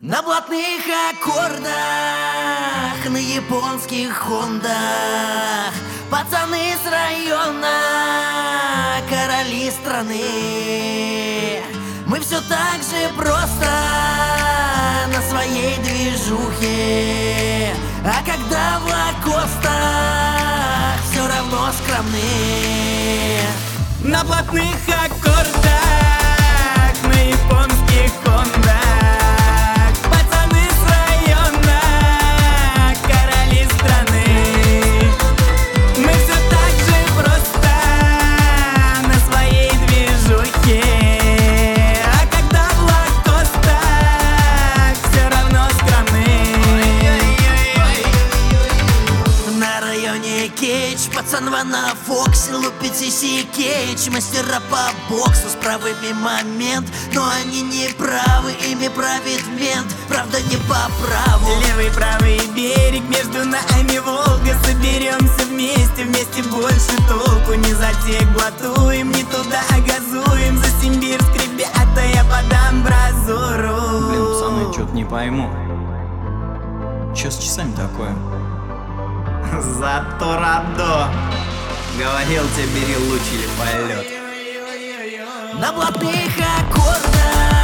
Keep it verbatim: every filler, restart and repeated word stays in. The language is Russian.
На блатных аккордах, на японских хондах, пацаны с района, короли страны. Мы все так же просто на своей движухе, а когда в лакостах, все равно скромны. На блатных аккордах, на японских хондах, пацаны с района, короли страны. Мы все так же просто на своей движухе, а когда в лакостах, все равно скромны. На районе Кейдж, пацанва на Фоксе, лупит Сиси Кейдж, мастера по боксу с правыми момент, но они не правы, ими правит мент, правда не по праву. Левый, правый берег, между нами Волга. Соберемся вместе, вместе больше толку. Не затек блатуем, не туда газуем. За Симбирск, ребята, я подам бразуру. Блин, пацаны, чё-то не пойму. Чё с часами такое? Зато Радо говорил тебе, бери луч или полет. На блатных аккордах,